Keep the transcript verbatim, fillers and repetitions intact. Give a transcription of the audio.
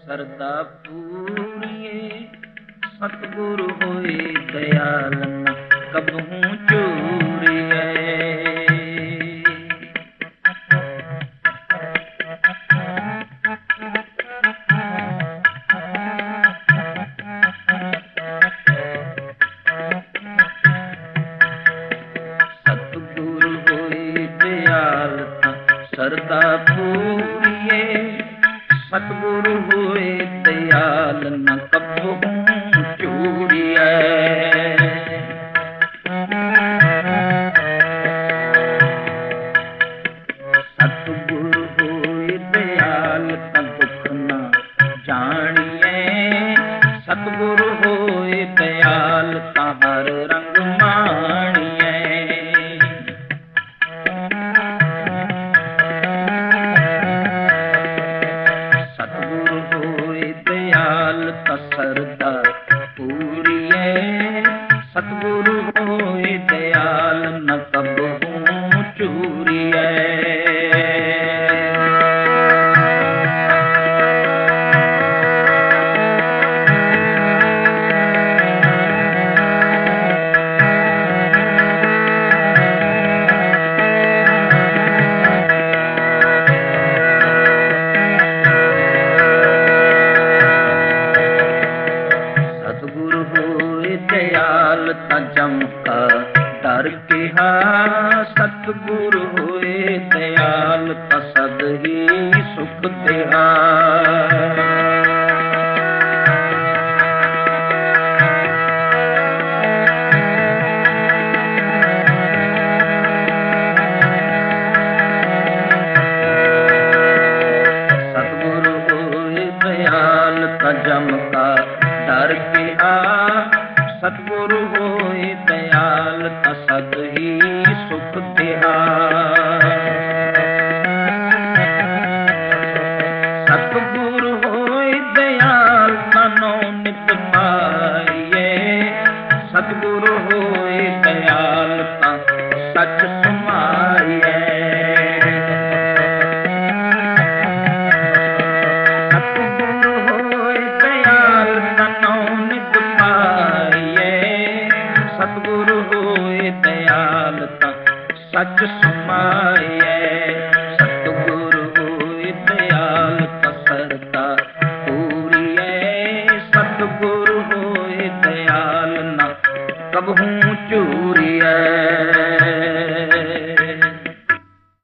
ਸਰਦਾ ਪੂਰੀਏ ਸਤਿਗੁਰ ਹੋਏ ਦਇਆਲ ਨਾ ਕਬਹੂ ਚੂਰੀਏ। ਸਤਿਗੁਰ ਹੋਏ ਦਇਆਲ ਨਾ ਸਰਦਾ ਪੂਰੀਏ ਸਤਿਗੁਰ ਹੋਏ ਦਇਆਲ ਨਾ ਕਬਹੂ ਚੂਰੀਐ। ਸਤਿਗੁਰ ਹੋਏ ਦਇਆਲ ਤਾਂ ਦੁੱਖ ਨਾ ਜਾਣੀਐ। ਸਤਿਗੁਰ ਹੋਏ ਦਇਆਲ ਤਾਂ ਹਰ ਰੰਗ ਮਾਣੀਐ। ਸਤਿਗੁਰ ਹੋਏ ਦਇਆਲ ਤਾਂ ਸਰਦਾ ਪੂਰੀਐ। ਸਤਿਗੁਰ ਹੋਏ ਦਇਆਲ ਨਾ ਕਬਹੂ ਚੂਰੀਐ। ਸਤਿਗੁਰ ਹੋਏ ਦਇਆਲ ਤਾਂ ਜਮ ਕਾ ਡਰ ਕਿਹਾ। ਸਤਿਗੁਰ ਹੋਏ ਦਇਆਲ ਤਾਂ ਸਦ ਹੀ ਸੁਖ ਦਿਹਾ। ਸਤਿਗੁਰ ਹੋਏ ਦਇਆਲ ਤਾਂ ਜਮ ਕਾ ਡਰ ਕਿਹਾ। ਸਤਿਗੁਰ